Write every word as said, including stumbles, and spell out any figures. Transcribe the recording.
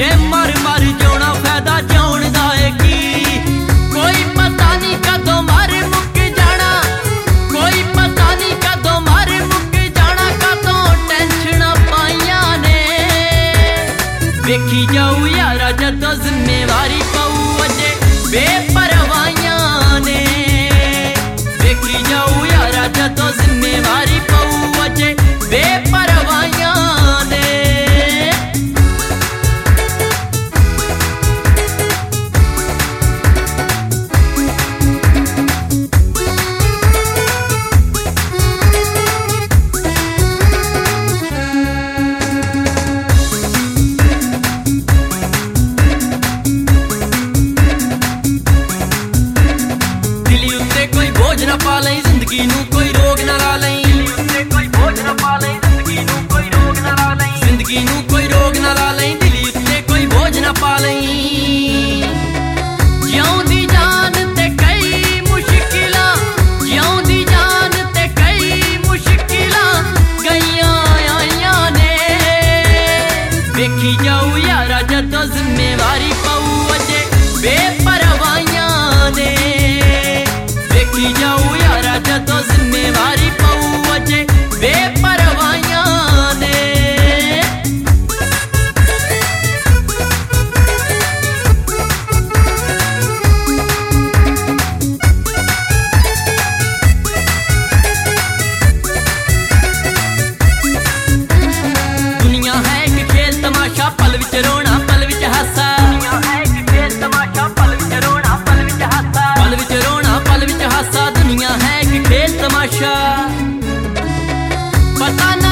जे मर मर जाना फायदा जान दा है की कोई पता नहीं कदों मर मुक जाना कोई पता नहीं कदों मर मुक जाना कदों टेंशन पाइया ने वेखी जाऊ यारा जदों जिम्मेवारी पाऊ अजे बेपरवाहियां ने वेखी जाऊ यारा जदों जिम्मेवारी पाऊ अजे बेपरवाहियां ने ना पा लई जिंदगी नू कोई रोग ना ला लई कोई बोझ ना पा लई जिंदगी नू कोई रोग ना ला लई जिंदगी नू कोई रोग ना ला लई दिली उत्ते कोई बोझ ना पा लई जिउंदी जान ते कई मुश्किलां जिउंदी जान ते कई मुश्किलां गईयां आईयां ने वेखी जाऊ यारा जदों जिम्मेवारी पाऊ अजे बेपरवाहियां ने वेखी जाऊ यारा जदों जिम्मेवारी पाऊ अजे बेपरवाहियां ने दुनिया है एक खेल तमाशा पल विच रोना पल विच हासा दुनिया है एक खेल तमाशा पल विच रोना पल विच हासा पल विच रोना पल विच हासा दुनिया है एक खेल तमाशा पता